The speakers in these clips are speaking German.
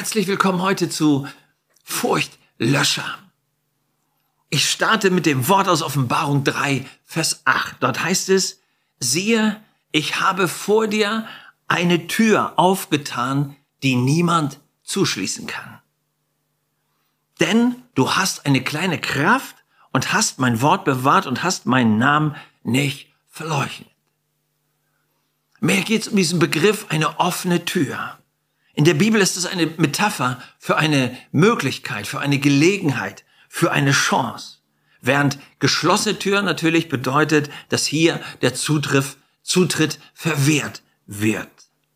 Herzlich willkommen heute zu Furchtlöscher. Ich starte mit dem Wort aus Offenbarung 3, Vers 8. Dort heißt es, siehe, ich habe vor dir eine Tür aufgetan, die niemand zuschließen kann. Denn du hast eine kleine Kraft und hast mein Wort bewahrt und hast meinen Namen nicht verleugnet. Mehr geht es um diesen Begriff, eine offene Tür. In der Bibel ist es eine Metapher für eine Möglichkeit, für eine Gelegenheit, für eine Chance. Während geschlossene Tür natürlich bedeutet, dass hier der Zutritt verwehrt wird.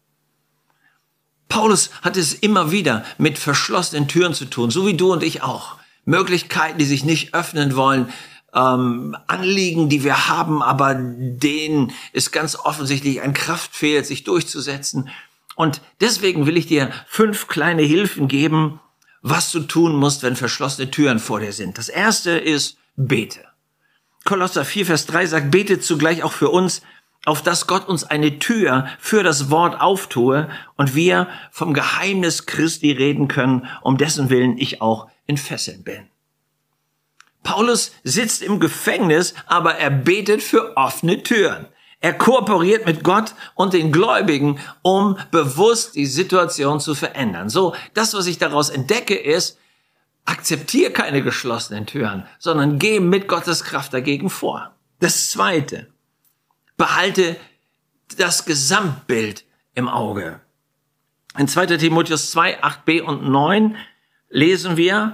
Paulus hat es immer wieder mit verschlossenen Türen zu tun, so wie du und ich auch. Möglichkeiten, die sich nicht öffnen wollen, Anliegen, die wir haben, aber denen ist ganz offensichtlich ein Kraft fehlt, sich durchzusetzen. Und deswegen will ich dir 5 kleine Hilfen geben, was du tun musst, wenn verschlossene Türen vor dir sind. Das erste ist, bete. Kolosser 4, Vers 3 sagt, betet zugleich auch für uns, auf dass Gott uns eine Tür für das Wort auftue und wir vom Geheimnis Christi reden können, um dessen Willen ich auch in Fesseln bin. Paulus sitzt im Gefängnis, aber er betet für offene Türen. Er kooperiert mit Gott und den Gläubigen, um bewusst die Situation zu verändern. So, das, was ich daraus entdecke, ist, akzeptiere keine geschlossenen Türen, sondern geh mit Gottes Kraft dagegen vor. Das zweite, behalte das Gesamtbild im Auge. In 2. Timotheus 2, 8b und 9 lesen wir,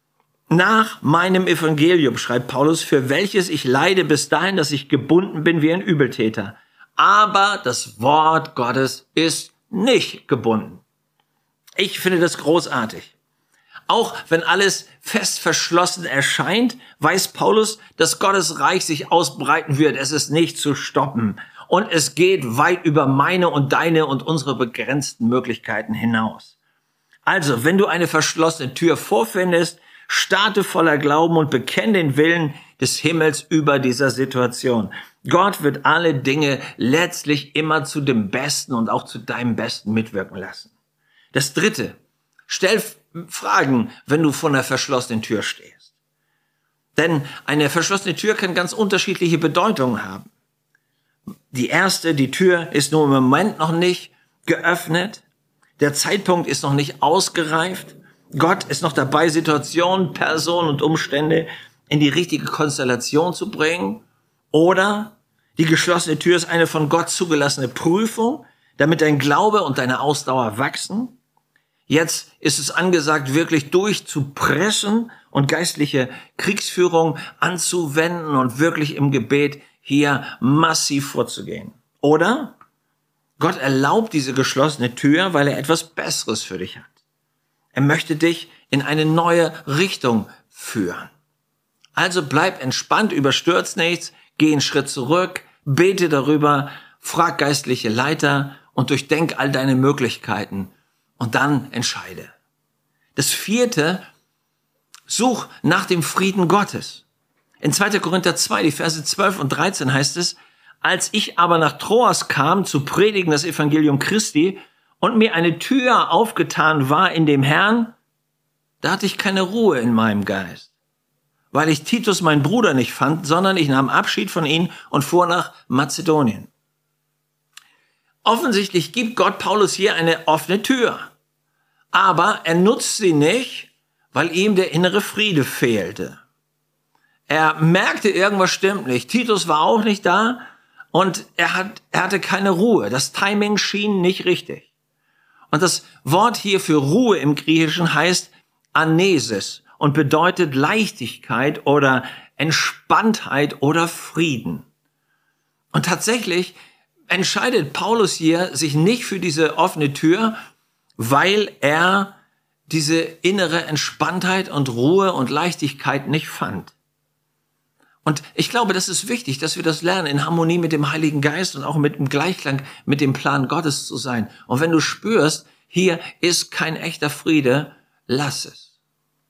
nach meinem Evangelium, schreibt Paulus, für welches ich leide bis dahin, dass ich gebunden bin wie ein Übeltäter. Aber das Wort Gottes ist nicht gebunden. Ich finde das großartig. Auch wenn alles fest verschlossen erscheint, weiß Paulus, dass Gottes Reich sich ausbreiten wird. Es ist nicht zu stoppen. Und es geht weit über meine und deine und unsere begrenzten Möglichkeiten hinaus. Also, wenn du eine verschlossene Tür vorfindest, starte voller Glauben und bekenn den Willen des Himmels über dieser Situation. Gott wird alle Dinge letztlich immer zu dem Besten und auch zu deinem Besten mitwirken lassen. Das dritte, stell Fragen, wenn du vor einer verschlossenen Tür stehst. Denn eine verschlossene Tür kann ganz unterschiedliche Bedeutungen haben. Die erste, die Tür ist nur im Moment noch nicht geöffnet. Der Zeitpunkt ist noch nicht ausgereift. Gott ist noch dabei, Situationen, Personen und Umstände in die richtige Konstellation zu bringen. Oder die geschlossene Tür ist eine von Gott zugelassene Prüfung, damit dein Glaube und deine Ausdauer wachsen. Jetzt ist es angesagt, wirklich durchzupressen und geistliche Kriegsführung anzuwenden und wirklich im Gebet hier massiv vorzugehen. Oder Gott erlaubt diese geschlossene Tür, weil er etwas Besseres für dich hat. Er möchte dich in eine neue Richtung führen. Also bleib entspannt, überstürzt nichts, geh einen Schritt zurück, bete darüber, frag geistliche Leiter und durchdenk all deine Möglichkeiten und dann entscheide. Das vierte, such nach dem Frieden Gottes. In 2. Korinther 2, die Verse 12 und 13 heißt es, als ich aber nach Troas kam, zu predigen das Evangelium Christi, und mir eine Tür aufgetan war in dem Herrn, da hatte ich keine Ruhe in meinem Geist, weil ich Titus, meinen Bruder, nicht fand, sondern ich nahm Abschied von ihm und fuhr nach Mazedonien. Offensichtlich gibt Gott Paulus hier eine offene Tür, aber er nutzt sie nicht, weil ihm der innere Friede fehlte. Er merkte, irgendwas stimmt nicht. Titus war auch nicht da und er hatte keine Ruhe. Das Timing schien nicht richtig. Und das Wort hier für Ruhe im Griechischen heißt Anesis und bedeutet Leichtigkeit oder Entspanntheit oder Frieden. Und tatsächlich entscheidet Paulus hier sich nicht für diese offene Tür, weil er diese innere Entspanntheit und Ruhe und Leichtigkeit nicht fand. Und ich glaube, das ist wichtig, dass wir das lernen, in Harmonie mit dem Heiligen Geist und auch mit dem Gleichklang mit dem Plan Gottes zu sein. Und wenn du spürst, hier ist kein echter Friede, lass es.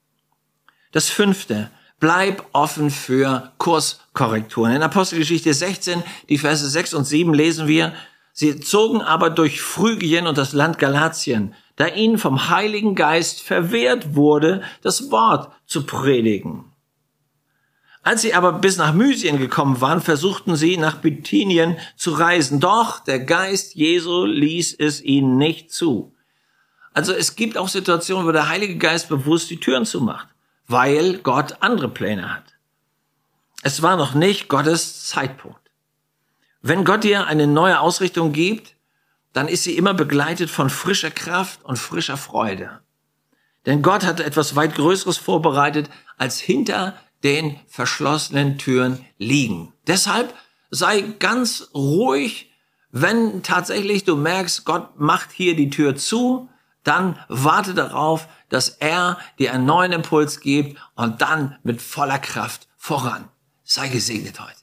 Das fünfte, bleib offen für Kurskorrekturen. In Apostelgeschichte 16, die Verse 6 und 7 lesen wir, sie zogen aber durch Phrygien und das Land Galatien. da ihnen vom Heiligen Geist verwehrt wurde, das Wort zu predigen. Als sie aber bis nach Mysien gekommen waren, versuchten sie, nach Bithynien zu reisen. Doch der Geist Jesu ließ es ihnen nicht zu. Also es gibt auch Situationen, wo der Heilige Geist bewusst die Türen zumacht, weil Gott andere Pläne hat. Es war noch nicht Gottes Zeitpunkt. Wenn Gott dir eine neue Ausrichtung gibt, dann ist sie immer begleitet von frischer Kraft und frischer Freude. Denn Gott hatte etwas weit Größeres vorbereitet, als hinter den verschlossenen Türen liegen. Deshalb sei ganz ruhig, wenn tatsächlich du merkst, Gott macht hier die Tür zu, dann warte darauf, dass er dir einen neuen Impuls gibt und dann mit voller Kraft voran. Sei gesegnet heute.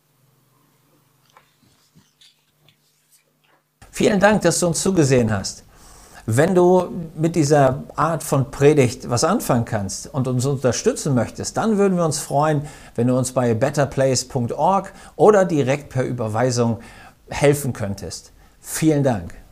Vielen Dank, dass du uns zugesehen hast. Wenn du mit dieser Art von Predigt was anfangen kannst und uns unterstützen möchtest, dann würden wir uns freuen, wenn du uns bei betterplace.org oder direkt per Überweisung helfen könntest. Vielen Dank.